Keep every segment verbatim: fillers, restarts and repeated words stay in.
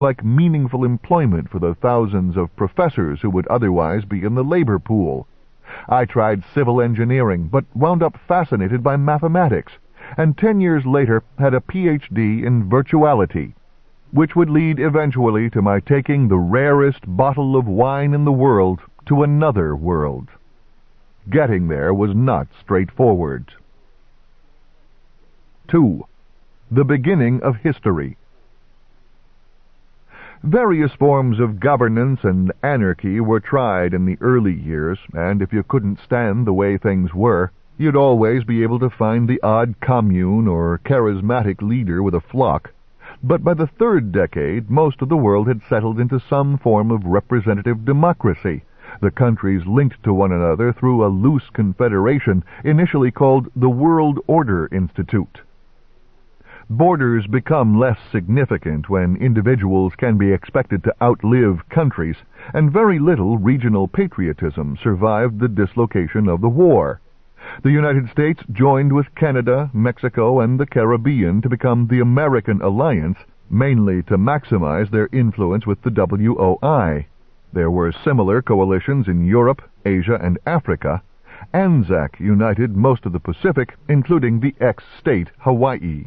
like meaningful employment for the thousands of professors who would otherwise be in the labor pool. I tried civil engineering, but wound up fascinated by mathematics, and ten years later had a P H D in virtuality, which would lead eventually to my taking the rarest bottle of wine in the world to another world. Getting there was not straightforward. two. The beginning of history. Various forms of governance and anarchy were tried in the early years, and if you couldn't stand the way things were, you'd always be able to find the odd commune or charismatic leader with a flock. But by the third decade, most of the world had settled into some form of representative democracy, the countries linked to one another through a loose confederation initially called the World Order Institute. Borders become less significant when individuals can be expected to outlive countries, and very little regional patriotism survived the dislocation of the war. The United States joined with Canada, Mexico, and the Caribbean to become the American Alliance, mainly to maximize their influence with the W O I. There were similar coalitions in Europe, Asia, and Africa. ANZAC united most of the Pacific, including the ex-state Hawaii.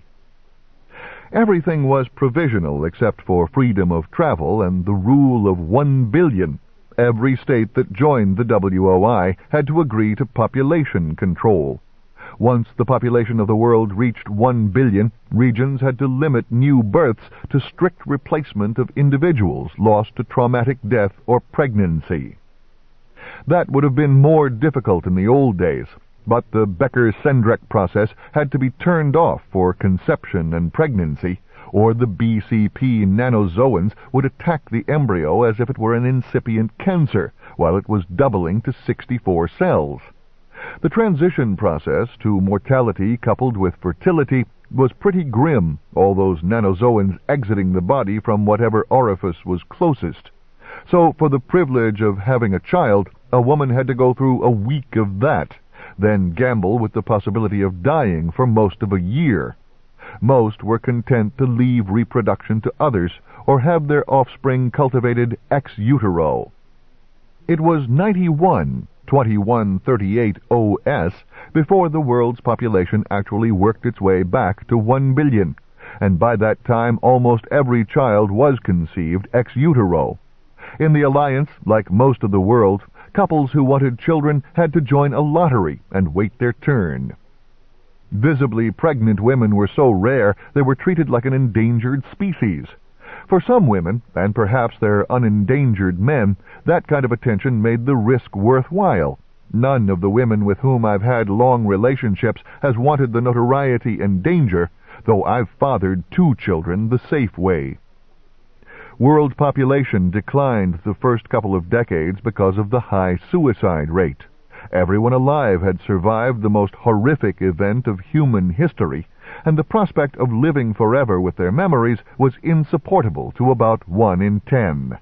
Everything was provisional except for freedom of travel and the rule of one billion. Every state that joined the W O I had to agree to population control. Once the population of the world reached one billion, regions had to limit new births to strict replacement of individuals lost to traumatic death or pregnancy. That would have been more difficult in the old days, but the Becker-Sendrek process had to be turned off for conception and pregnancy, or the B C P nanozoans would attack the embryo as if it were an incipient cancer, while it was doubling to sixty-four cells. The transition process to mortality coupled with fertility was pretty grim, all those nanozoans exiting the body from whatever orifice was closest. So for the privilege of having a child, a woman had to go through a week of that, then gamble with the possibility of dying for most of a year. Most were content to leave reproduction to others or have their offspring cultivated ex utero. It was ninety-one, twenty-one thirty-eight O S before the world's population actually worked its way back to one billion, and by that time almost every child was conceived ex utero. In the Alliance, like most of the world, couples who wanted children had to join a lottery and wait their turn. Visibly pregnant women were so rare they were treated like an endangered species. For some women, and perhaps their unendangered men, that kind of attention made the risk worthwhile. None of the women with whom I've had long relationships has wanted the notoriety and danger, though I've fathered two children the safe way. World population declined the first couple of decades because of the high suicide rate. Everyone alive had survived the most horrific event of human history, and the prospect of living forever with their memories was insupportable to about one in ten.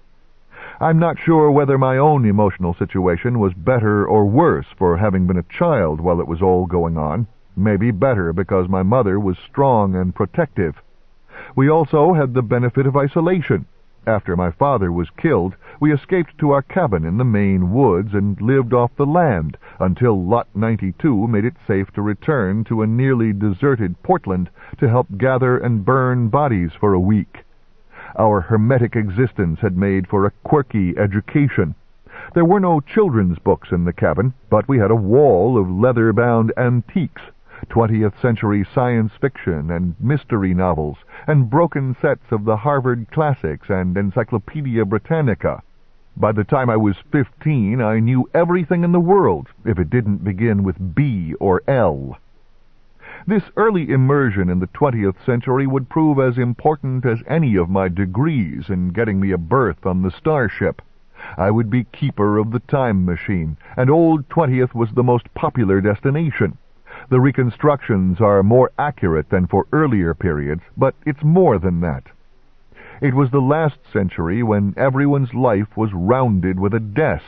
I'm not sure whether my own emotional situation was better or worse for having been a child while it was all going on. Maybe better because my mother was strong and protective. We also had the benefit of isolation. After my father was killed, we escaped to our cabin in the Maine woods and lived off the land until Lot ninety-two made it safe to return to a nearly deserted Portland to help gather and burn bodies for a week. Our hermetic existence had made for a quirky education. There were no children's books in the cabin, but we had a wall of leather-bound antiques, twentieth century science fiction and mystery novels, and broken sets of the Harvard Classics and Encyclopedia Britannica. By the time I was fifteen, I knew everything in the world, if it didn't begin with B or L. This early immersion in the twentieth century would prove as important as any of my degrees in getting me a berth on the starship. I would be keeper of the time machine, and Old twentieth was the most popular destination. The reconstructions are more accurate than for earlier periods, but it's more than that. It was the last century when everyone's life was rounded with a death.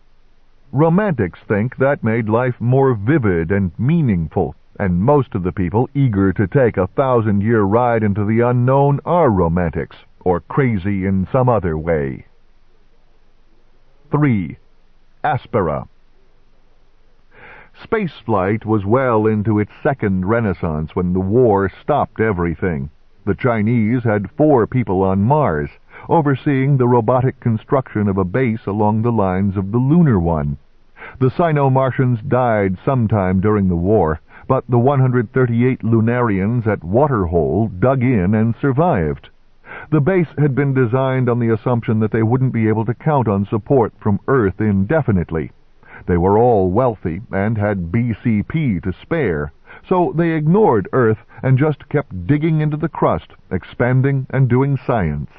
Romantics think that made life more vivid and meaningful, and most of the people eager to take a thousand-year ride into the unknown are romantics, or crazy in some other way. three. Aspera. Spaceflight was well into its second renaissance when the war stopped everything. The Chinese had four people on Mars, overseeing the robotic construction of a base along the lines of the lunar one. The Sino-Martians died sometime during the war, but the one hundred thirty-eight Lunarians at Waterhole dug in and survived. The base had been designed on the assumption that they wouldn't be able to count on support from Earth indefinitely. They were all wealthy and had B C P to spare, so they ignored Earth and just kept digging into the crust, expanding and doing science.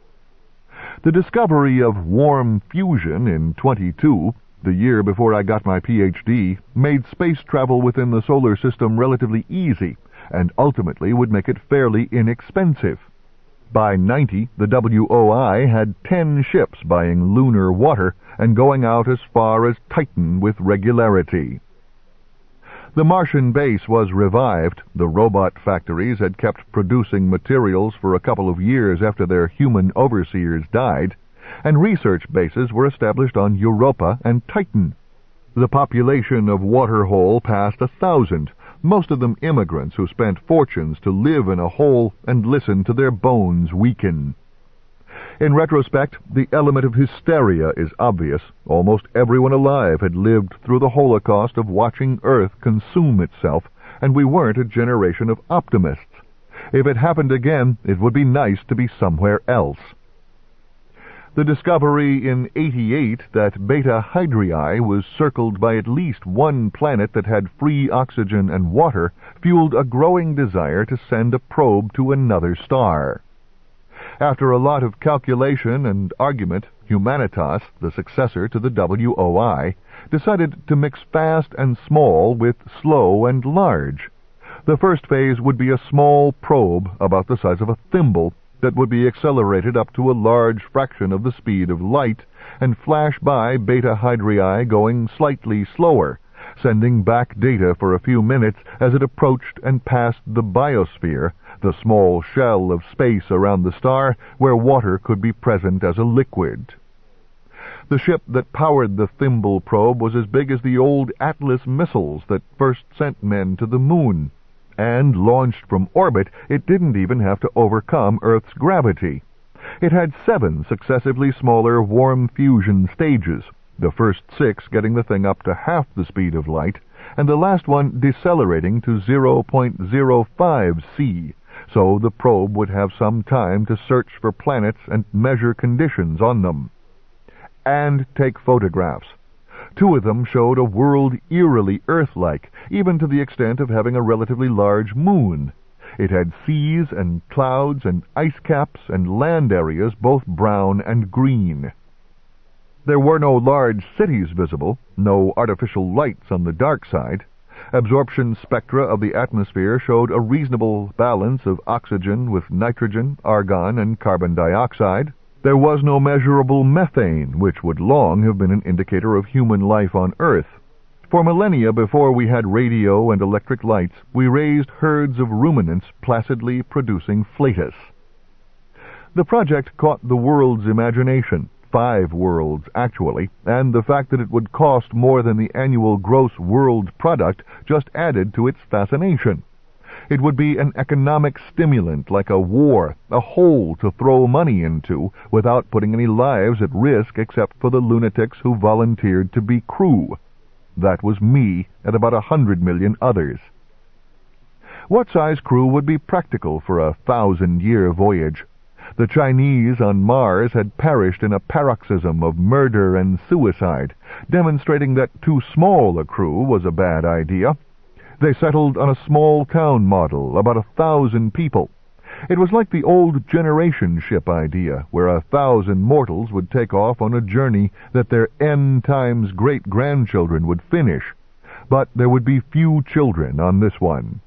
The discovery of warm fusion in twenty-two, the year before I got my P H D, made space travel within the solar system relatively easy, and ultimately would make it fairly inexpensive. By ninety, the W O I had ten ships buying lunar water and going out as far as Titan with regularity. The Martian base was revived. The robot factories had kept producing materials for a couple of years after their human overseers died, and research bases were established on Europa and Titan. The population of Waterhole passed a thousand, most of them immigrants who spent fortunes to live in a hole and listen to their bones weaken. In retrospect, the element of hysteria is obvious. Almost everyone alive had lived through the Holocaust of watching Earth consume itself, and we weren't a generation of optimists. If it happened again, it would be nice to be somewhere else. The discovery in eighty-eight that Beta Hydrae was circled by at least one planet that had free oxygen and water fueled a growing desire to send a probe to another star. After a lot of calculation and argument, Humanitas, the successor to the W O I, decided to mix fast and small with slow and large. The first phase would be a small probe about the size of a thimble that would be accelerated up to a large fraction of the speed of light and flash by Beta Hydrae going slightly slower, sending back data for a few minutes as it approached and passed the biosphere, the small shell of space around the star where water could be present as a liquid. The ship that powered the Thimble probe was as big as the old Atlas missiles that first sent men to the moon, and launched from orbit, it didn't even have to overcome Earth's gravity. It had seven successively smaller warm fusion stages, the first six getting the thing up to half the speed of light, and the last one decelerating to zero point zero five C, so the probe would have some time to search for planets and measure conditions on them. And take photographs. Two of them showed a world eerily Earth-like, even to the extent of having a relatively large moon. It had seas and clouds and ice caps and land areas both brown and green. There were no large cities visible, no artificial lights on the dark side. Absorption spectra of the atmosphere showed a reasonable balance of oxygen with nitrogen, argon, and carbon dioxide. There was no measurable methane, which would long have been an indicator of human life on Earth. For millennia before we had radio and electric lights, we raised herds of ruminants placidly producing flatus. The project caught the world's imagination, five worlds actually, and the fact that it would cost more than the annual gross world product just added to its fascination. It would be an economic stimulant like a war, a hole to throw money into without putting any lives at risk except for the lunatics who volunteered to be crew. That was me and about a hundred million others. What size crew would be practical for a thousand-year voyage? The Chinese on Mars had perished in a paroxysm of murder and suicide, demonstrating that too small a crew was a bad idea. They settled on a small-town model, about a thousand people. It was like the old generation ship idea, where a thousand mortals would take off on a journey that their n times great-grandchildren would finish. But there would be few children on this one.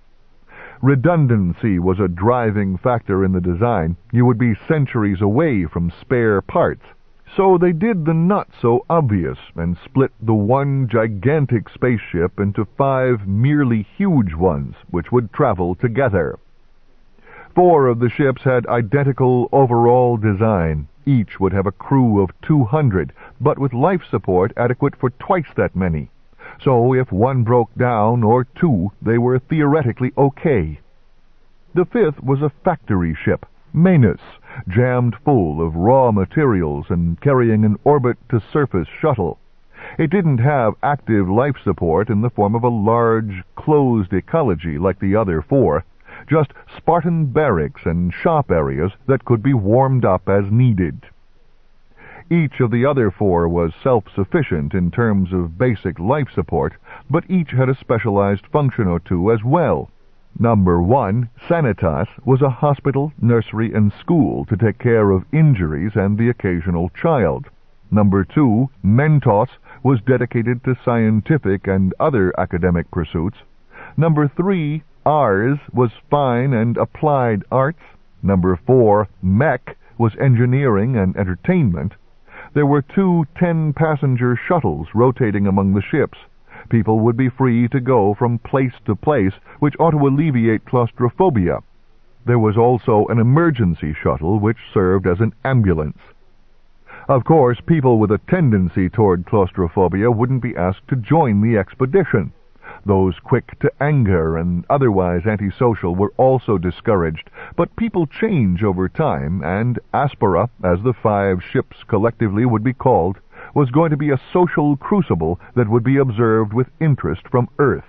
Redundancy was a driving factor in the design. You would be centuries away from spare parts. So they did the not-so-obvious and split the one gigantic spaceship into five merely huge ones, which would travel together. Four of the ships had identical overall design. Each would have a crew of two hundred, but with life support adequate for twice that many. So if one broke down, or two, they were theoretically okay. The fifth was a factory ship, Manus, jammed full of raw materials and carrying an orbit-to-surface shuttle. It didn't have active life support in the form of a large, closed ecology like the other four, just Spartan barracks and shop areas that could be warmed up as needed. Each of the other four was self-sufficient in terms of basic life support, but each had a specialized function or two as well. Number one, Sanitas, was a hospital, nursery, and school to take care of injuries and the occasional child. Number two, Mentos, was dedicated to scientific and other academic pursuits. Number three, Ars, was fine and applied arts. Number four, Mech, was engineering and entertainment. There were two ten-passenger shuttles rotating among the ships. People would be free to go from place to place, which ought to alleviate claustrophobia. There was also an emergency shuttle which served as an ambulance. Of course, people with a tendency toward claustrophobia wouldn't be asked to join the expedition. Those quick to anger and otherwise antisocial were also discouraged, but people change over time, and Aspera, as the five ships collectively would be called, was going to be a social crucible that would be observed with interest from Earth.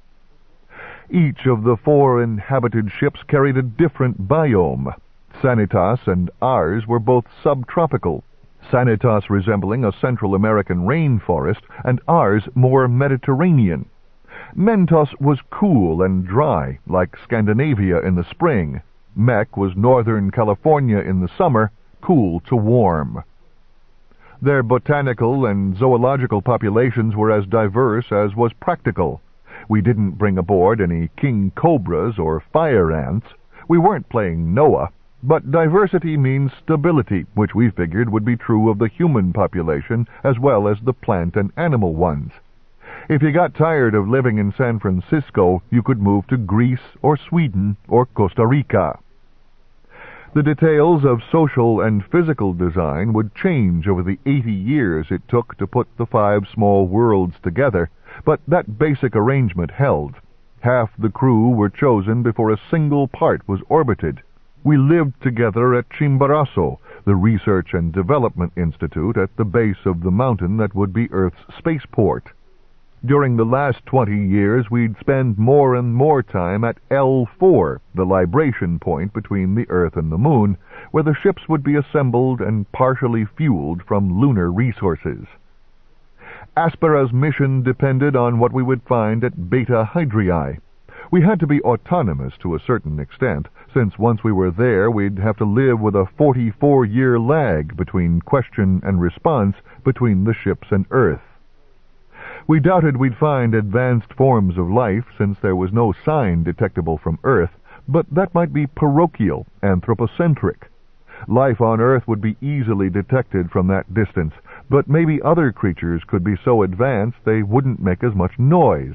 Each of the four inhabited ships carried a different biome. Sanitas and Ars were both subtropical, Sanitas resembling a Central American rainforest, and Ars more Mediterranean. Mentos was cool and dry, like Scandinavia in the spring. Mech was Northern California in the summer, cool to warm. Their botanical and zoological populations were as diverse as was practical. We didn't bring aboard any king cobras or fire ants. We weren't playing Noah. But diversity means stability, which we figured would be true of the human population as well as the plant and animal ones. If you got tired of living in San Francisco, you could move to Greece or Sweden or Costa Rica. The details of social and physical design would change over the eighty years it took to put the five small worlds together, but that basic arrangement held. Half the crew were chosen before a single part was orbited. We lived together at Chimborazo, the Research and Development Institute at the base of the mountain that would be Earth's spaceport. During the last twenty years, we'd spend more and more time at L four, the libration point between the Earth and the Moon, where the ships would be assembled and partially fueled from lunar resources. Aspera's mission depended on what we would find at Beta Hydrii. We had to be autonomous to a certain extent, since once we were there we'd have to live with a forty-four-year lag between question and response between the ships and Earth. We doubted we'd find advanced forms of life, since there was no sign detectable from Earth, but that might be parochial, anthropocentric. Life on Earth would be easily detected from that distance, but maybe other creatures could be so advanced they wouldn't make as much noise.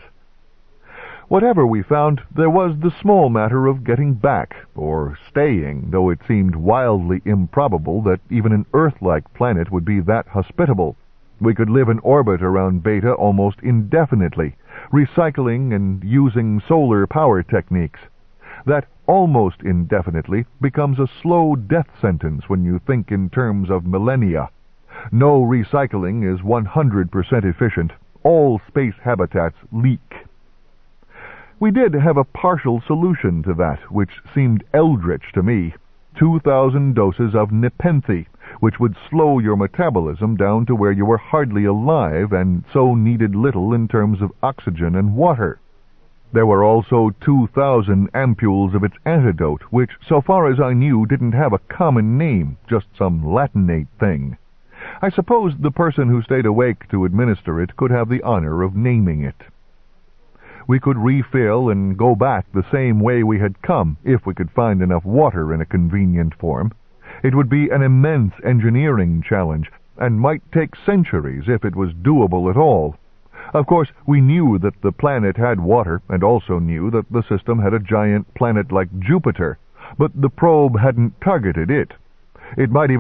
Whatever we found, there was the small matter of getting back, or staying, though it seemed wildly improbable that even an Earth-like planet would be that hospitable. We could live in orbit around Beta almost indefinitely, recycling and using solar power techniques. That almost indefinitely becomes a slow death sentence when you think in terms of millennia. No recycling is one hundred percent efficient. All space habitats leak. We did have a partial solution to that, which seemed eldritch to me. two thousand doses of Nepenthe, which would slow your metabolism down to where you were hardly alive and so needed little in terms of oxygen and water. There were also two thousand ampules of its antidote, which, so far as I knew, didn't have a common name, just some Latinate thing. I suppose the person who stayed awake to administer it could have the honor of naming it. We could refill and go back the same way we had come, if we could find enough water in a convenient form. It would be an immense engineering challenge, and might take centuries if it was doable at all. Of course, we knew that the planet had water, and also knew that the system had a giant planet like Jupiter, but the probe hadn't targeted it. It might even